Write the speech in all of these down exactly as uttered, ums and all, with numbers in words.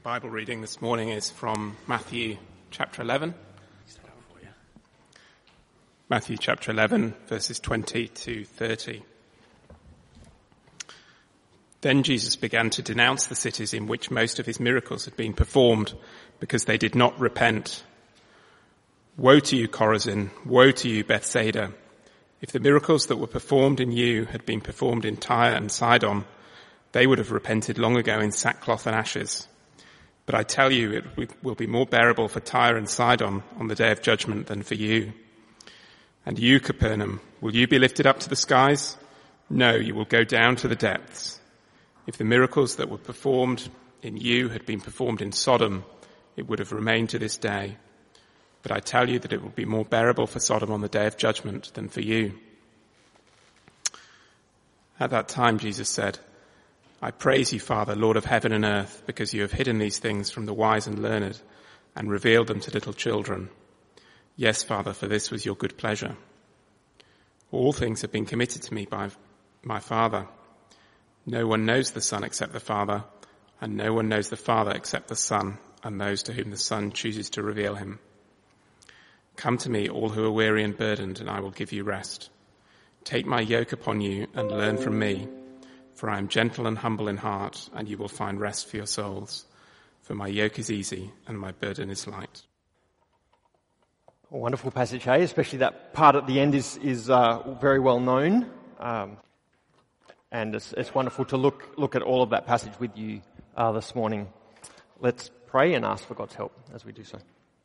Bible reading this morning is from Matthew chapter eleven. Matthew chapter eleven, verses twenty to thirty. Then Jesus began to denounce the cities in which most of his miracles had been performed, because they did not repent. Woe to you, Chorazin! Woe to you, Bethsaida! If the miracles that were performed in you had been performed in Tyre and Sidon, they would have repented long ago in sackcloth and ashes. But I tell you, it will be more bearable for Tyre and Sidon on the day of judgment than for you. And you, Capernaum, will you be lifted up to the skies? No, you will go down to the depths. If the miracles that were performed in you had been performed in Sodom, it would have remained to this day. But I tell you that it will be more bearable for Sodom on the day of judgment than for you. At that time, Jesus said, I praise you, Father, Lord of heaven and earth, because you have hidden these things from the wise and learned and revealed them to little children. Yes, Father, for this was your good pleasure. All things have been committed to me by my Father. No one knows the Son except the Father, and no one knows the Father except the Son, and those to whom the Son chooses to reveal him. Come to me, all who are weary and burdened, and I will give you rest. Take my yoke upon you and learn from me, for I am gentle and humble in heart, and you will find rest for your souls. For my yoke is easy and my burden is light. A wonderful passage, hey? Especially that part at the end is is uh, very well known, um, and it's, it's wonderful to look look at all of that passage with you uh, this morning. Let's pray and ask for God's help as we do so.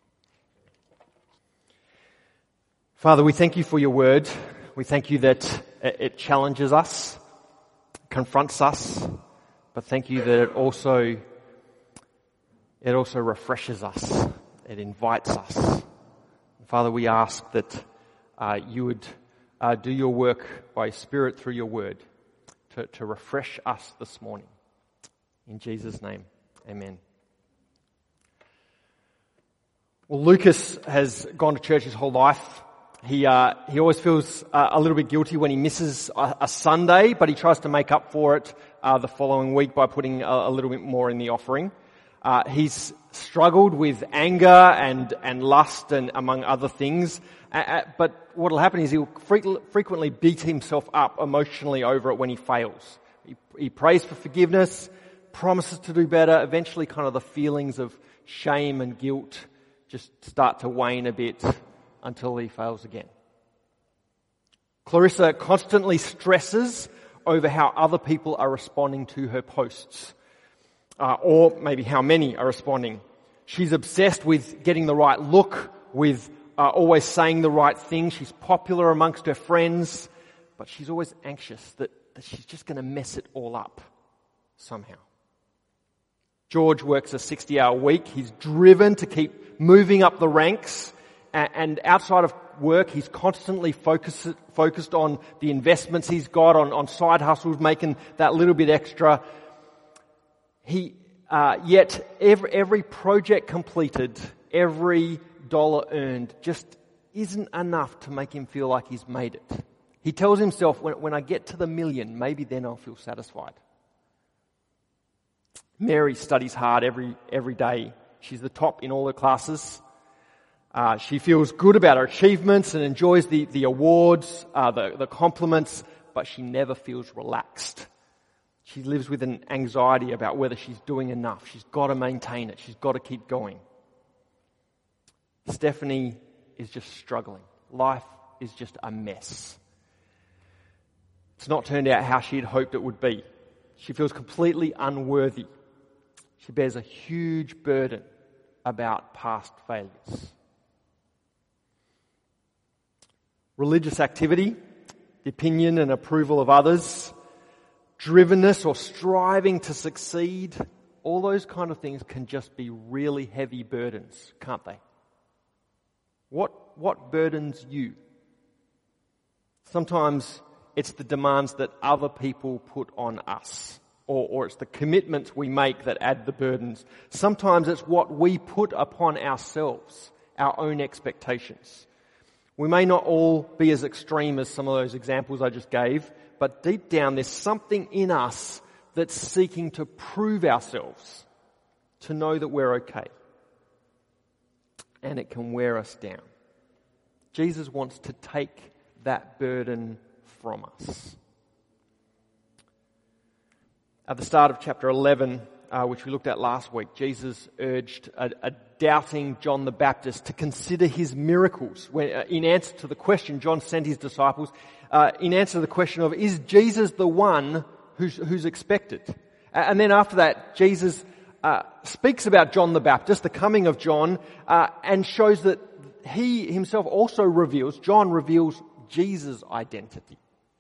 Father, we thank you for your word. We thank you that it challenges us, confronts us, but thank you that it also it also refreshes us. It invites us. Father, we ask that uh, you would uh, do your work by Spirit through your word to, to refresh us this morning. In Jesus' name, amen. Well, Lucas has gone to church his whole life. He uh, he always feels uh, a little bit guilty when he misses a, a Sunday, but he tries to make up for it uh, the following week by putting a, a little bit more in the offering. Uh, he's struggled with anger and, and lust and among other things, uh, uh, but what will happen is he'll fre- frequently beat himself up emotionally over it when he fails. He, he prays for forgiveness, promises to do better. Eventually, kind of the feelings of shame and guilt just start to wane a bit until he fails again. Clarissa constantly stresses over how other people are responding to her posts, uh, or maybe how many are responding. She's obsessed with getting the right look, with uh, always saying the right thing. She's popular amongst her friends, but she's always anxious that, that she's just going to mess it all up somehow. George works a sixty-hour week. He's driven to keep moving up the ranks. And outside of work, he's constantly focused focused on the investments he's got, on, on side hustles, making that little bit extra. He uh, yet every, every project completed, every dollar earned, just isn't enough to make him feel like he's made it. He tells himself, when, when I get to the million, maybe then I'll feel satisfied. Mary studies hard every every day. She's the top in all her classes. Uh, she feels good about her achievements and enjoys the, the awards, uh, the, the compliments, but she never feels relaxed. She lives with an anxiety about whether she's doing enough. She's got to maintain it. She's got to keep going. Stephanie is just struggling. Life is just a mess. It's not turned out how she had hoped it would be. She feels completely unworthy. She bears a huge burden about past failures. Religious activity, the opinion and approval of others, drivenness or striving to succeed, all those kind of things can just be really heavy burdens, can't they? What, what burdens you? Sometimes it's the demands that other people put on us, or, or it's the commitments we make that add the burdens. Sometimes it's what we put upon ourselves, our own expectations. We may not all be as extreme as some of those examples I just gave, but deep down there's something in us that's seeking to prove ourselves. to know that we're okay. And it can wear us down. Jesus wants to take that burden from us. At the start of chapter eleven, uh, which we looked at last week, Jesus urged a, a doubting John the Baptist to consider his miracles. When, uh, in answer to the question, John sent his disciples, uh, in answer to the question of, is Jesus the one who's, who's expected? And then after that, Jesus uh, speaks about John the Baptist, the coming of John, uh, and shows that he himself also reveals, John reveals Jesus' identity.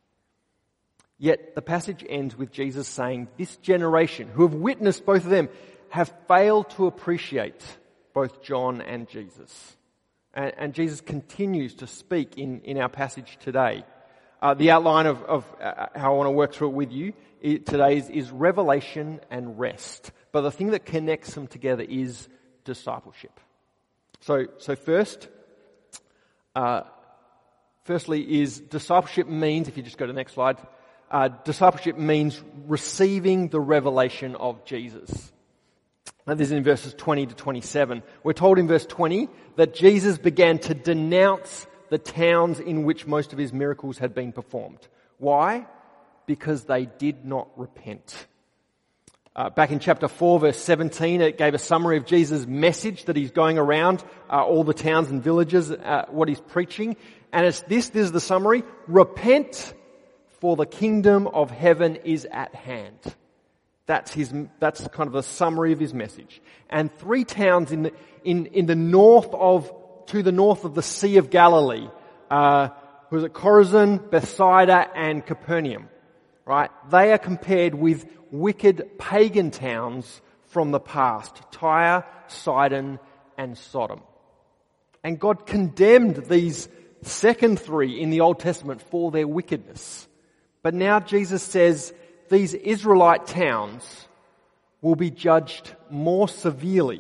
Yet the passage ends with Jesus saying, this generation who have witnessed both of them have failed to appreciate both John and Jesus. And, and Jesus continues to speak in, in our passage today. Uh, the outline of, of uh, how I want to work through it with you it, today is, is revelation and rest. But the thing that connects them together is discipleship. So, so first, uh, firstly is discipleship means, if you just go to the next slide, Uh, discipleship means receiving the revelation of Jesus. And this is in verses twenty to twenty-seven. We're told in verse twenty that Jesus began to denounce the towns in which most of his miracles had been performed. Why? Because they did not repent. Uh, back in chapter four, verse seventeen, it gave a summary of Jesus' message that he's going around uh, all the towns and villages, uh, what he's preaching. And it's this, this is the summary: repent, for the kingdom of heaven is at hand. That's his, that's kind of the summary of his message. And three towns in the, in, in the north of, to the north of the Sea of Galilee, uh, was it Chorazin, Bethsaida, and Capernaum, right? They are compared with wicked pagan towns from the past, Tyre, Sidon, and Sodom. And God condemned these second three in the Old Testament for their wickedness. But now Jesus says these Israelite towns will be judged more severely.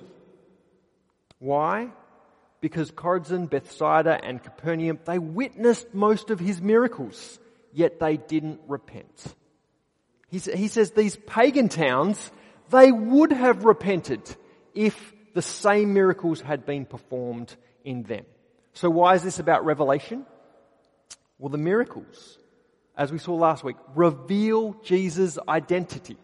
Why? Because Chorazin, Bethsaida, and Capernaum, they witnessed most of his miracles, yet they didn't repent. He, he says these pagan towns, they would have repented if the same miracles had been performed in them. So why is this about revelation? Well, the miracles, as we saw last week, reveal Jesus' identity.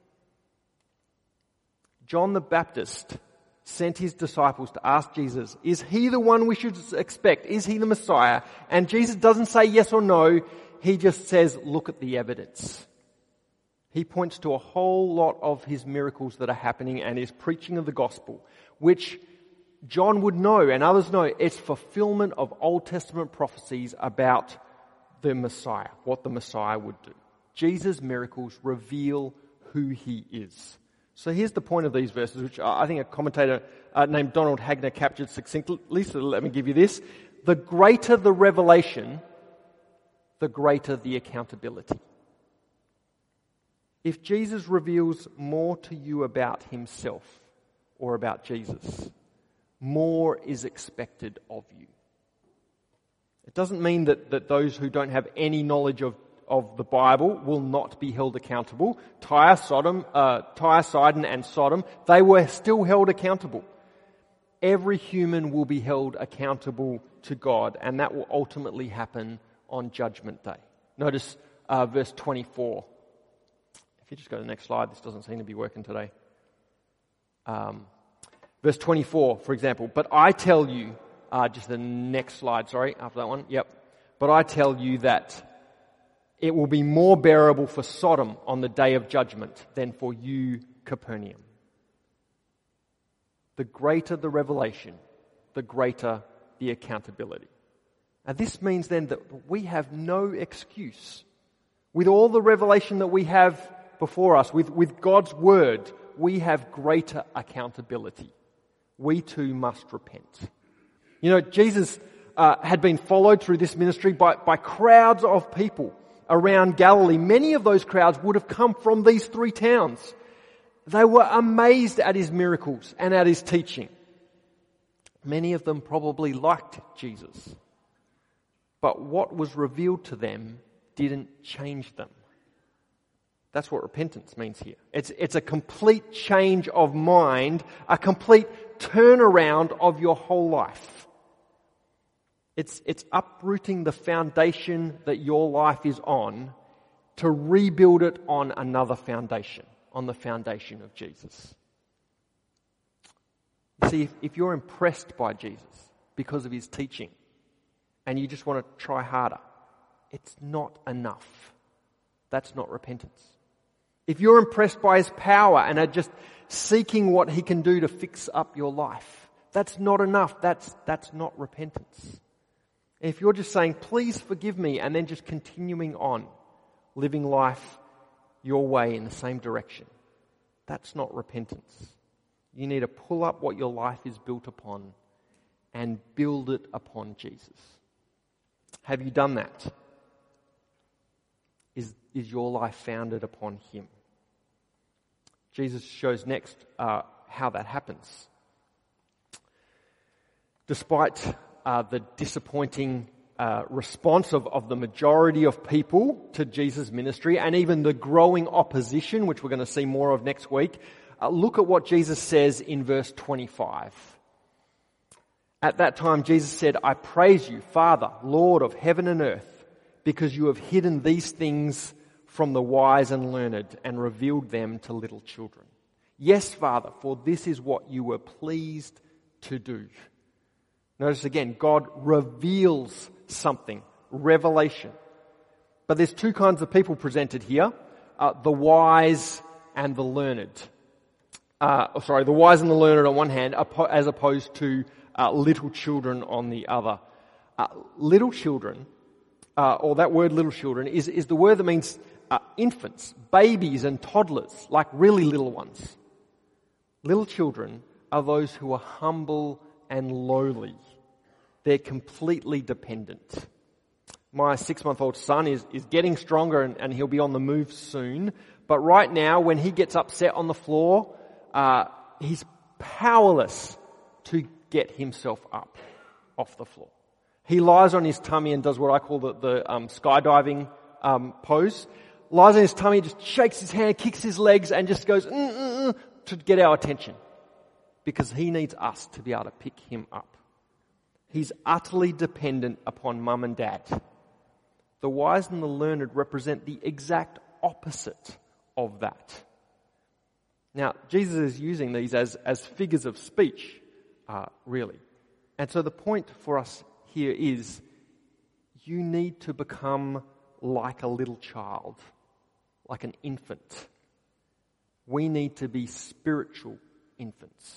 John the Baptist sent his disciples to ask Jesus, is he the one we should expect? Is he the Messiah? And Jesus doesn't say yes or no. He just says, look at the evidence. He points to a whole lot of his miracles that are happening and his preaching of the gospel, which John would know and others know. It's fulfillment of Old Testament prophecies about the Messiah, what the Messiah would do. Jesus' miracles reveal who he is. So here's the point of these verses, which I think a commentator uh, named Donald Hagner captured succinctly, so let me give you this. The greater the revelation, the greater the accountability. If Jesus reveals more to you about himself or about Jesus, more is expected of you. It doesn't mean that, that those who don't have any knowledge of, of the Bible will not be held accountable. Tyre, Sodom, uh, Tyre, Sidon, and Sodom, they were still held accountable. Every human will be held accountable to God, and that will ultimately happen on Judgment Day. Notice uh, verse twenty-four. If you just go to the next slide, this doesn't seem to be working today. Um, verse twenty-four, for example, but I tell you, uh, just the next slide, sorry, after that one, yep. But I tell you that it will be more bearable for Sodom on the day of judgment than for you, Capernaum. The greater the revelation, the greater the accountability. And this means then that we have no excuse. With all the revelation that we have before us, with, with God's word, we have greater accountability. We too must repent. You know, Jesus uh, had been followed through this ministry by, by crowds of people around Galilee. Many of those crowds would have come from these three towns. They were amazed at his miracles and at his teaching. Many of them probably liked Jesus. But what was revealed to them didn't change them. That's what repentance means here. It's, it's a complete change of mind, a complete turnaround of your whole life. It's, it's uprooting the foundation that your life is on to rebuild it on another foundation, on the foundation of Jesus. You see, if, if you're impressed by Jesus because of his teaching and you just want to try harder, it's not enough. That's not repentance. If you're impressed by his power and are just seeking what he can do to fix up your life, that's not enough. That's, that's not repentance. If you're just saying, please forgive me, and then just continuing on, living life your way in the same direction, that's not repentance. You need to pull up what your life is built upon and build it upon Jesus. Have you done that? Is, is your life founded upon him? Jesus shows next uh, how that happens. Despite uh, the disappointing uh, response of, of the majority of people to Jesus' ministry, and even the growing opposition, which we're going to see more of next week, uh, look at what Jesus says in verse twenty-five. At that time, Jesus said, "I praise you, Father, Lord of heaven and earth, because you have hidden these things from the wise and learned and revealed them to little children. Yes, Father, for this is what you were pleased to do." Notice again, God reveals something, revelation. But there's two kinds of people presented here, uh, the wise and the learned. Uh, sorry, the wise and the learned on one hand, as opposed to uh, little children on the other. Uh, little children, uh, or that word little children, is, is the word that means uh, infants, babies and toddlers, like really little ones. Little children are those who are humble and lowly. They're completely dependent. My six-month-old son is, is getting stronger and, and he'll be on the move soon. But right now, when he gets upset on the floor, uh, he's powerless to get himself up off the floor. He lies on his tummy and does what I call the, the um, skydiving um, pose. Lies on his tummy, just shakes his hand, kicks his legs, and just goes mm, mm, mm, to get our attention. Because he needs us to be able to pick him up. He's utterly dependent upon mum and dad. The wise and the learned represent the exact opposite of that. Now, Jesus is using these as, as figures of speech, uh, really. And so the point for us here is you need to become like a little child, like an infant. We need to be spiritual infants.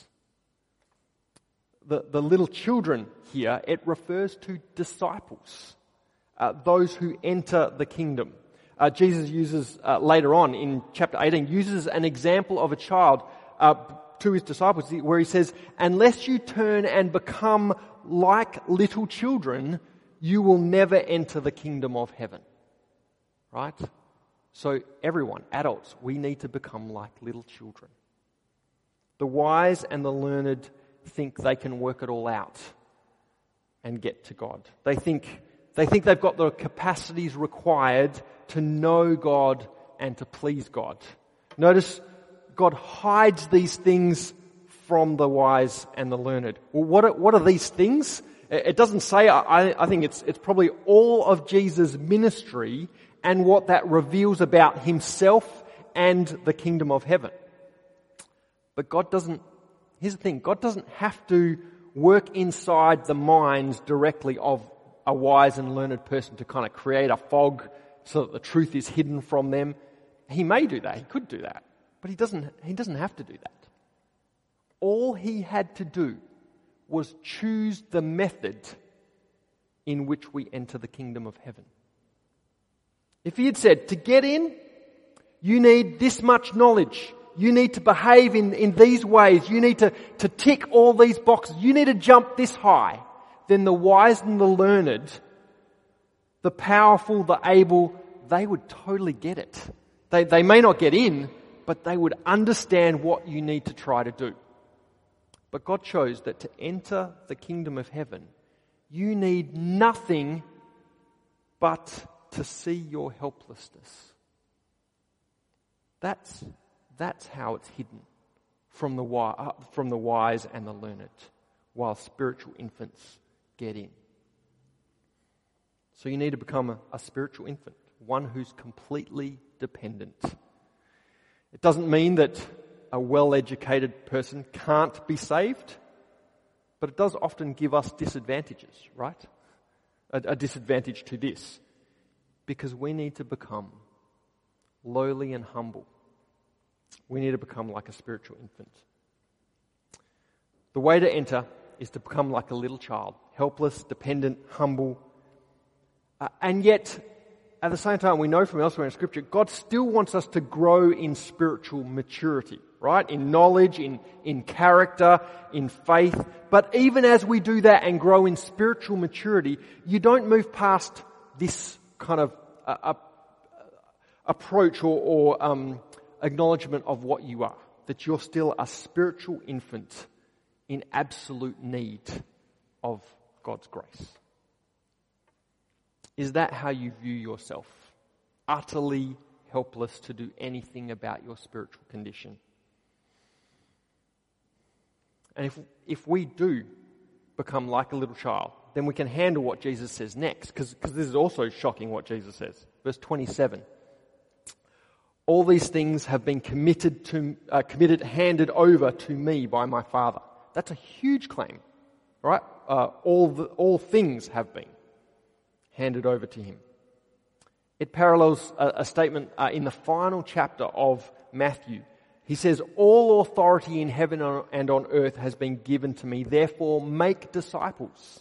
The, the little children here, it refers to disciples, uh, those who enter the kingdom. Uh, Jesus uses, uh, later on in chapter eighteen, uses an example of a child uh, to his disciples where he says, "Unless you turn and become like little children, you will never enter the kingdom of heaven." Right? So everyone, adults, we need to become like little children. The wise and the learned think they can work it all out and get to God. They think they think they've got the capacities required to know God and to please God. Notice God hides these things from the wise and the learned. Well, what are, what are these things? It doesn't say. I, I think it's it's probably all of Jesus' ministry and what that reveals about himself and the kingdom of heaven. But God doesn't. Here's the thing, God doesn't have to work inside the minds directly of a wise and learned person to kind of create a fog so that the truth is hidden from them. He may do that, he could do that, but he doesn't, he doesn't have to do that. All he had to do was choose the method in which we enter the kingdom of heaven. If he had said, to get in, you need this much knowledge. You need to behave in, in these ways. You need to, to tick all these boxes. You need to jump this high. Then the wise and the learned, the powerful, the able, they would totally get it. They, they may not get in, but they would understand what you need to try to do. But God chose that to enter the kingdom of heaven, you need nothing but to see your helplessness. That's, that's how it's hidden from the, wi- from the wise and the learned, while spiritual infants get in. So you need to become a, a spiritual infant, one who's completely dependent. It doesn't mean that a well-educated person can't be saved, but it does often give us disadvantages, right? A, a disadvantage to this, because we need to become lowly and humble. We need to become like a spiritual infant. The way to enter is to become like a little child, helpless, dependent, humble, uh, and yet at the same time, we know from elsewhere in Scripture, God still wants us to grow in spiritual maturity, right? In knowledge, in, in character, in faith. But even as we do that and grow in spiritual maturity, you don't move past this kind of uh, uh, approach or, or um, acknowledgement of what you are, that you're still a spiritual infant in absolute need of God's grace. Is that how you view yourself? Utterly helpless to do anything about your spiritual condition. And if if we do become like a little child, then we can handle what Jesus says next, because this is also shocking what Jesus says. Verse twenty-seven. All these things have been committed to, uh, committed, handed over to me by my Father. That's a huge claim, right? Uh, all the, all things have been handed over to him. It parallels a, a statement uh, in the final chapter of Matthew. He says, all authority in heaven and on earth has been given to me, therefore make disciples.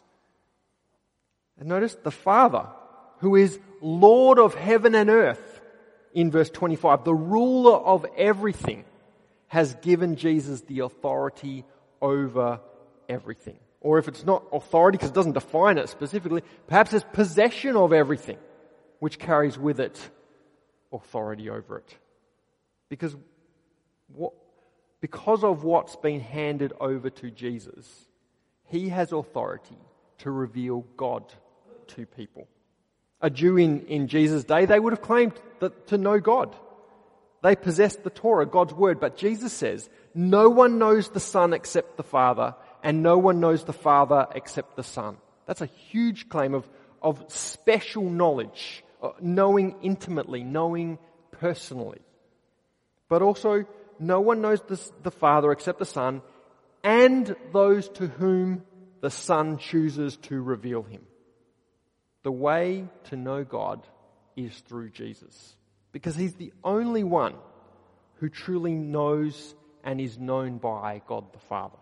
And notice the Father, who is Lord of heaven and earth, in verse twenty-five, the ruler of everything, has given Jesus the authority over everything. Or if it's not authority, because it doesn't define it specifically, perhaps it's possession of everything, which carries with it authority over it. Because what, because of what's been handed over to Jesus, he has authority to reveal God to people. A Jew in, in Jesus' day, they would have claimed that, to know God. They possessed the Torah, God's word, but Jesus says, no one knows the Son except the Father, and no one knows the Father except the Son. That's a huge claim of, of special knowledge, knowing intimately, knowing personally. But also, no one knows the, the Father except the Son, and those to whom the Son chooses to reveal him. The way to know God is through Jesus, because he's the only one who truly knows and is known by God the Father.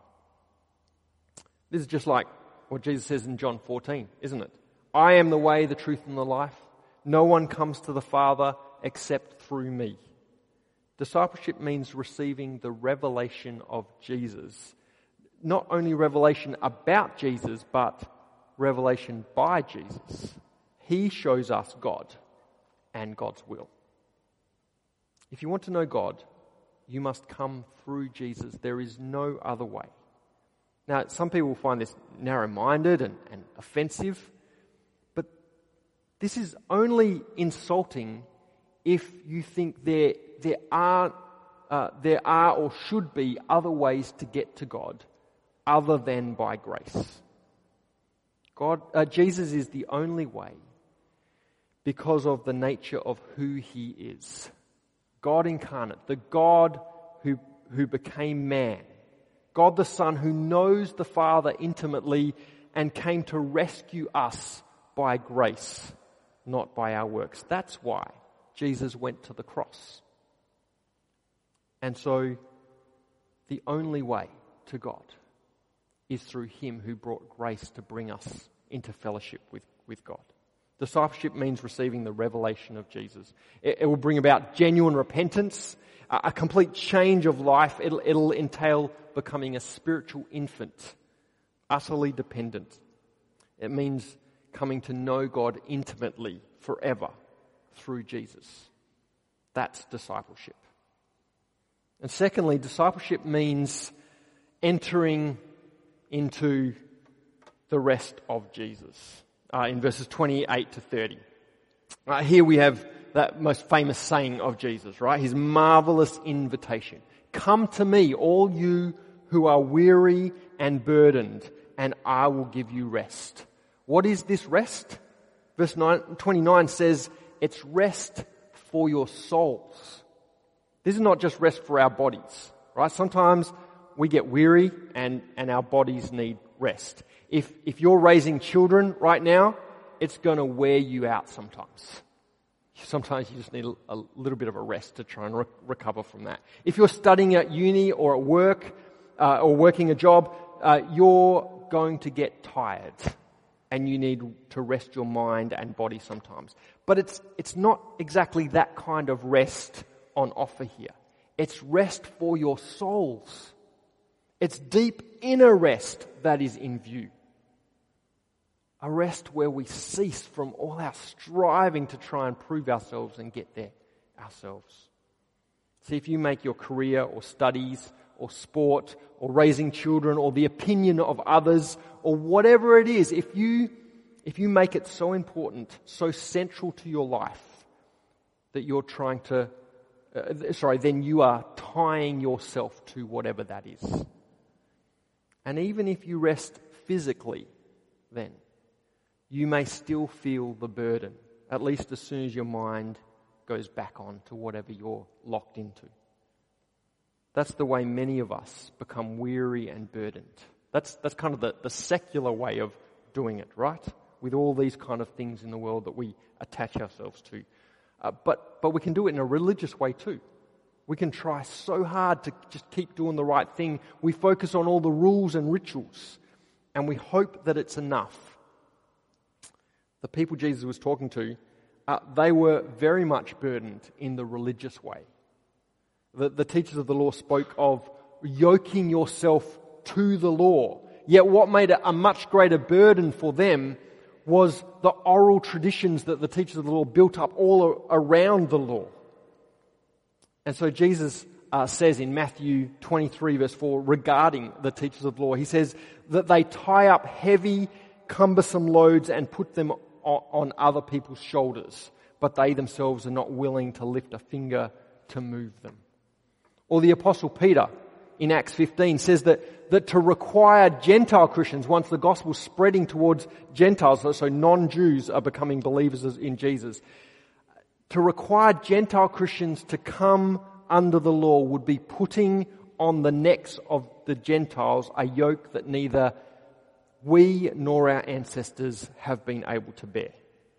This is just like what Jesus says in John fourteen, isn't it? I am the way, the truth, and the life. No one comes to the Father except through me. Discipleship means receiving the revelation of Jesus. Not only revelation about Jesus, but revelation by Jesus. He shows us God and God's will. If you want to know God, you must come through Jesus. There is no other way. Now, some people find this narrow-minded and, and offensive, but this is only insulting if you think there there are uh, there are or should be other ways to get to God other than by grace. God, uh, Jesus is the only way because of the nature of who he is. God incarnate, the God who who became man. God the Son who knows the Father intimately and came to rescue us by grace, not by our works. That's why Jesus went to the cross. And so the only way to God is through him who brought grace to bring us into fellowship with, with God. Discipleship means receiving the revelation of Jesus. It, it will bring about genuine repentance, a, a complete change of life. It'll, it'll entail becoming a spiritual infant, utterly dependent. It means coming to know God intimately forever through Jesus. That's discipleship. And secondly, discipleship means entering into the rest of Jesus. Uh, in verses twenty-eight to thirty. Uh, here we have that most famous saying of Jesus, right? His marvelous invitation. Come to me, all you who are weary and burdened, and I will give you rest. What is this rest? Verse twenty-nine says, it's rest for your souls. This is not just rest for our bodies, right? Sometimes we get weary and, and our bodies need rest. If, if you're raising children right now, it's going to wear you out sometimes. Sometimes you just need a, a little bit of a rest to try and re- recover from that. If you're studying at uni or at work, uh, or working a job, uh, you're going to get tired and you need to rest your mind and body sometimes. But it's, it's not exactly that kind of rest on offer here. It's rest for your souls. It's deep inner rest that is in view. A rest where we cease from all our striving to try and prove ourselves and get there ourselves. See, if you make your career or studies or sport or raising children or the opinion of others or whatever it is, if you, if you make it so important, so central to your life that you're trying to, uh, sorry, then you are tying yourself to whatever that is. And even if you rest physically, then you may still feel the burden, at least as soon as your mind goes back on to whatever you're locked into. That's the way many of us become weary and burdened. That's that's kind of the, the secular way of doing it, right? With all these kind of things in the world that we attach ourselves to. Uh, but but we can do it in a religious way too. We can try so hard to just keep doing the right thing. We focus on all the rules and rituals, and we hope that it's enough. The people Jesus was talking to, uh, they were very much burdened in the religious way. The, the teachers of the law spoke of yoking yourself to the law. Yet what made it a much greater burden for them was the oral traditions that the teachers of the law built up all around the law. And so Jesus uh, says in Matthew twenty-three verse four regarding the teachers of the law, he says that they tie up heavy, cumbersome loads and put them on other people's shoulders, but they themselves are not willing to lift a finger to move them. Or the Apostle Peter in Acts fifteen says that, that to require Gentile Christians, once the gospel's spreading towards Gentiles, so non-Jews are becoming believers in Jesus, to require Gentile Christians to come under the law would be putting on the necks of the Gentiles a yoke that neither we nor our ancestors have been able to bear.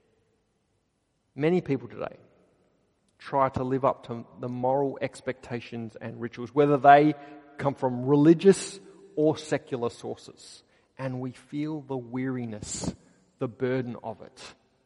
Many people today try to live up to the moral expectations and rituals, whether they come from religious or secular sources, and we feel the weariness, the burden of it.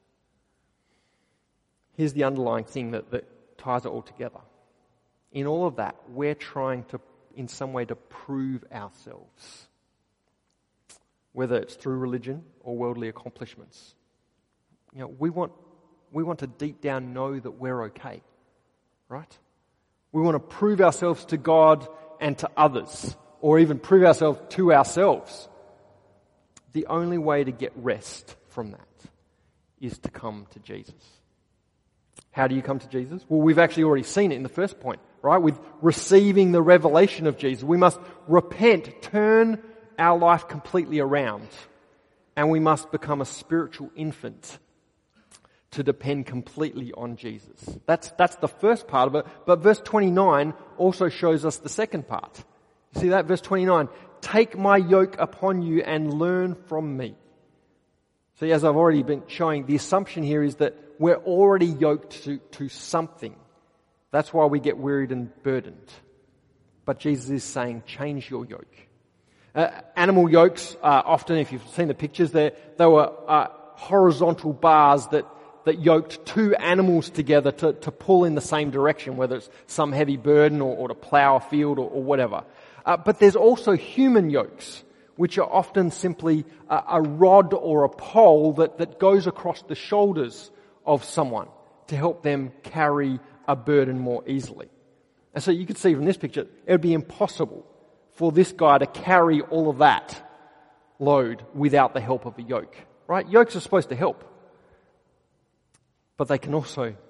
Here's the underlying thing that, that ties it all together. In all of that, we're trying to, in some way, to prove ourselves. Whether it's through religion or worldly accomplishments. You know, we want, we want to deep down know that we're okay, right? We want to prove ourselves to God and to others, or even prove ourselves to ourselves. The only way to get rest from that is to come to Jesus. How do you come to Jesus? Well, we've actually already seen it in the first point, right? With receiving the revelation of Jesus. We must repent, turn our life completely around, and we must become a spiritual infant to depend completely on Jesus. That's that's the first part of it, but verse twenty-nine also shows us the second part. You see that? Verse twenty-nine, take my yoke upon you and learn from me. See, as I've already been showing, the assumption here is that we're already yoked to, to something. That's why we get wearied and burdened. But Jesus is saying, change your yoke. Uh, animal yokes, uh, often, if you've seen the pictures, they they were uh, horizontal bars that, that yoked two animals together to, to pull in the same direction, whether it's some heavy burden or, or to plough a field or, or whatever. Uh, but there's also human yokes, which are often simply a, a rod or a pole that, that goes across the shoulders of someone to help them carry a burden more easily. And so you can see from this picture, it would be impossible for this guy to carry all of that load without the help of a yoke, right? Yokes are supposed to help, but they can also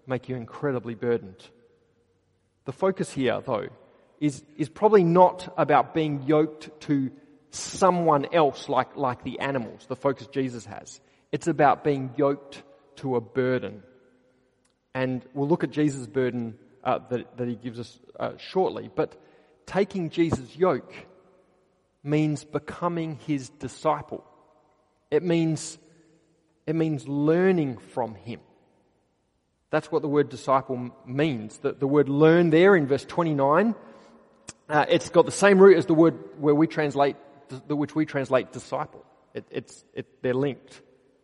make you incredibly burdened. The focus here, though, is, is probably not about being yoked to someone else like, like the animals, the focus Jesus has. It's about being yoked to a burden. And we'll look at Jesus' burden uh, that, that he gives us uh, shortly. But taking Jesus' yoke means becoming his disciple. It means, it means learning from him. That's what the word disciple means. The, the word learn there in verse twenty-nine, uh, it's got the same root as the word where we translate, the, which we translate disciple. It, it's, it, they're linked.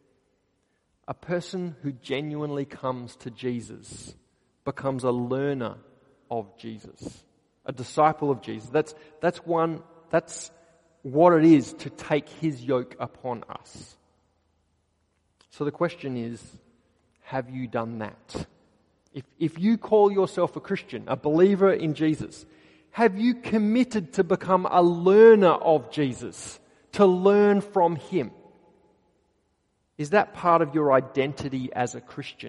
A person who genuinely comes to Jesus becomes a learner of Jesus, a disciple of Jesus. That's, that's one, that's what it is to take his yoke upon us. So the question is, have you done that? If, if you call yourself a Christian, a believer in Jesus, have you committed to become a learner of Jesus, to learn from him? Is that part of your identity as a Christian?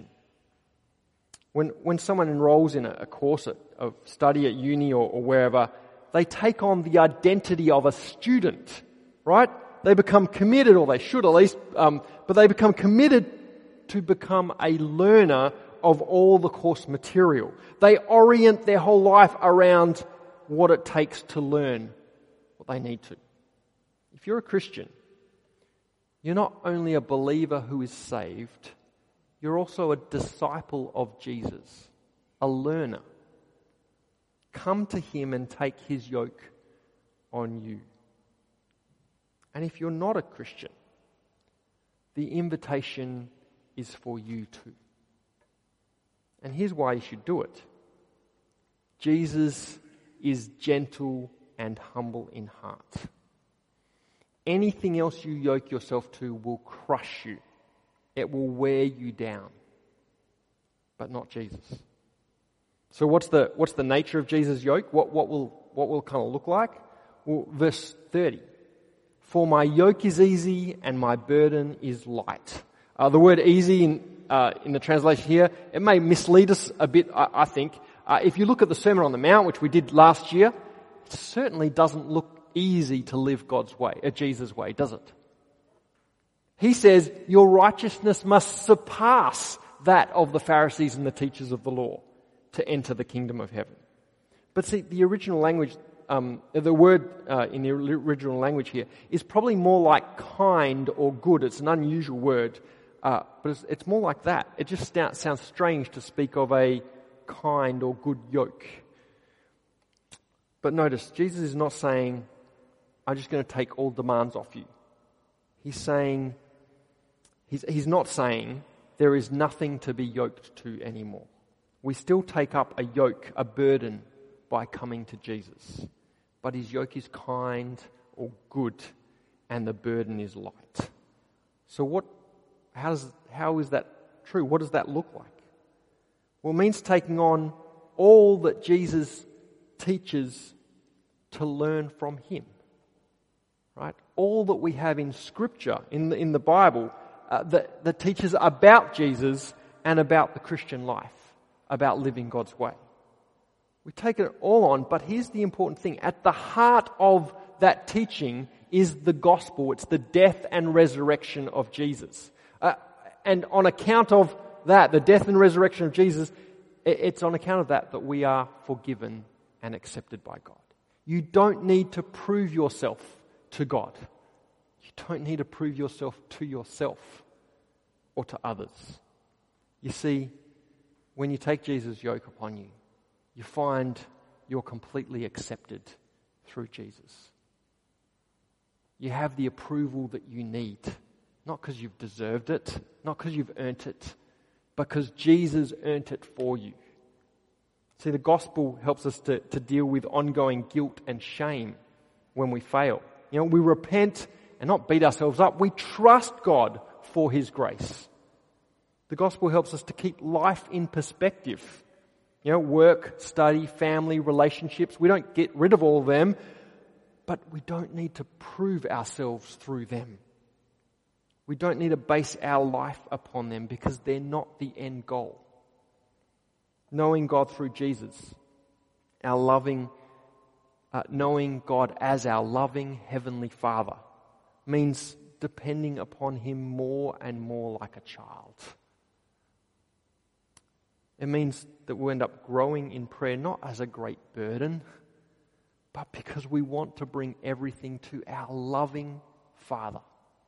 When, when someone enrolls in a, a course at, of study at uni or, or wherever, they take on the identity of a student, right? They become committed, or they should at least, um, but they become committed to become a learner of all the course material. They orient their whole life around what it takes to learn what they need to. If you're a Christian, you're not only a believer who is saved, you're also a disciple of Jesus, a learner. Come to him and take his yoke on you. And if you're not a Christian, the invitation is for you too. And here's why you should do it. Jesus is gentle and humble in heart. Anything else you yoke yourself to will crush you. It will wear you down. But not Jesus. So what's the what's the nature of Jesus' yoke? What what will what will it kind of look like? Well, verse thirty. For my yoke is easy and my burden is light. Uh, the word easy in, uh, in the translation here, it may mislead us a bit, I, I think. Uh, if you look at the Sermon on the Mount, which we did last year, it certainly doesn't look easy to live God's way, uh, Jesus' way, does it? He says, your righteousness must surpass that of the Pharisees and the teachers of the law to enter the kingdom of heaven. But see, the original language, um, the word uh, in the original language here is probably more like kind or good. It's an unusual word, uh, but it's, it's more like that. It just sounds strange to speak of a kind or good yoke. But notice, Jesus is not saying, I'm just going to take all demands off you. He's saying, he's, he's not saying there is nothing to be yoked to anymore. We still take up a yoke, a burden, by coming to Jesus. But his yoke is kind or good, and the burden is light. So what, how does, how is that true? What does that look like? Well, it means taking on all that Jesus teaches to learn from him. Right? All that we have in Scripture, in the, in the Bible, uh, that, that teaches about Jesus and about the Christian life, about living God's way. We take it all on, but here's the important thing. At the heart of that teaching is the gospel. It's the death and resurrection of Jesus. Uh, and on account of that, the death and resurrection of Jesus, it, it's on account of that that we are forgiven and accepted by God. You don't need to prove yourself to God. You don't need to prove yourself to yourself or to others. You see, when you take Jesus' yoke upon you, you find you're completely accepted through Jesus. You have the approval that you need, not because you've deserved it, not because you've earned it, but because Jesus earned it for you. See, the gospel helps us to, to deal with ongoing guilt and shame when we fail. You know, we repent and not beat ourselves up. We trust God for his grace. The gospel helps us to keep life in perspective. You know, work, study, family, relationships. We don't get rid of all of them, but we don't need to prove ourselves through them. We don't need to base our life upon them because they're not the end goal. Knowing God through Jesus, our loving, uh, knowing God as our loving Heavenly Father, means depending upon Him more and more like a child. It means that we'll end up growing in prayer not as a great burden, but because we want to bring everything to our loving Father.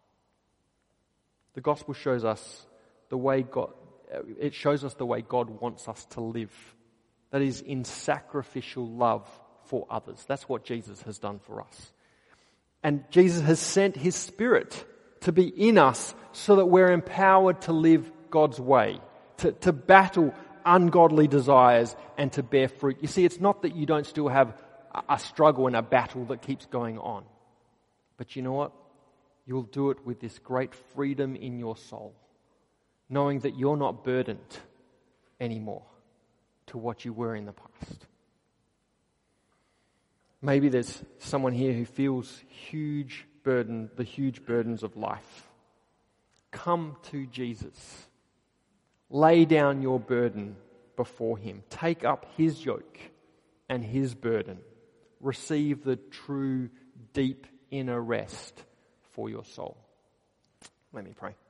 The gospel shows us the way God, it shows us the way God wants us to live. That is in sacrificial love for others. That's what Jesus has done for us. And Jesus has sent His Spirit to be in us so that we're empowered to live God's way, to, to battle ungodly desires and to bear fruit. You see, it's not that you don't still have a struggle and a battle that keeps going on. But you know what? You'll do it with this great freedom in your soul, knowing that you're not burdened anymore to what you were in the past. Maybe there's someone here who feels huge burden, the huge burdens of life. Come to Jesus. Lay down your burden before Him. Take up His yoke and His burden. Receive the true, deep inner rest for your soul. Let me pray.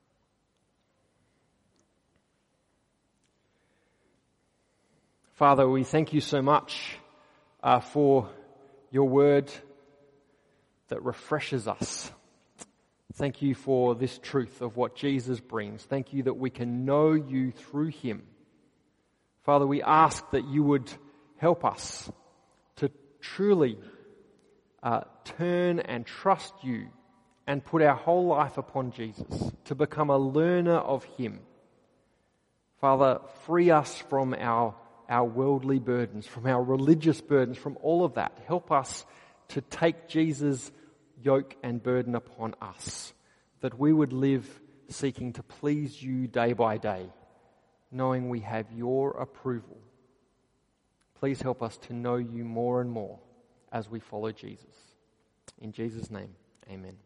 Father, we thank You so much uh, for Your word that refreshes us. Thank You for this truth of what Jesus brings. Thank You that we can know You through Him. Father, we ask that You would help us to truly uh, turn and trust You and put our whole life upon Jesus, to become a learner of Him. Father, free us from our, our worldly burdens, from our religious burdens, from all of that. Help us to take Jesus' yoke and burden upon us, that we would live seeking to please You day by day, knowing we have Your approval. Please help us to know You more and more as we follow Jesus. In Jesus' name, amen.